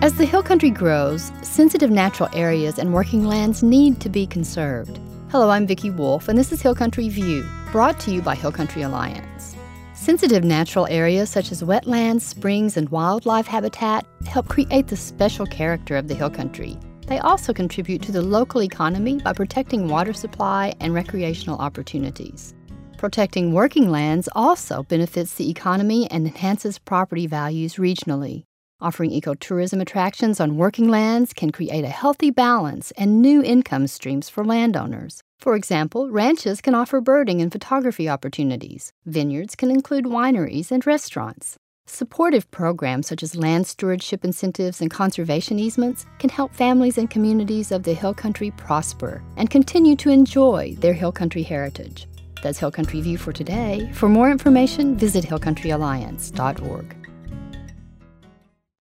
As the hill country grows, sensitive natural areas and working lands need to be conserved. Hello, I'm Vicki Wolf, and this is Hill Country View, brought to you by Hill Country Alliance. Sensitive natural areas such as wetlands, springs, and wildlife habitat help create the special character of the hill country. They also contribute to the local economy by protecting water supply and recreational opportunities. Protecting working lands also benefits the economy and enhances property values regionally. Offering ecotourism attractions on working lands can create a healthy balance and new income streams for landowners. For example, ranches can offer birding and photography opportunities. Vineyards can include wineries and restaurants. Supportive programs such as land stewardship incentives and conservation easements can help families and communities of the hill country prosper and continue to enjoy their hill country heritage. That's Hill Country View for today. For more information, visit hillcountryalliance.org.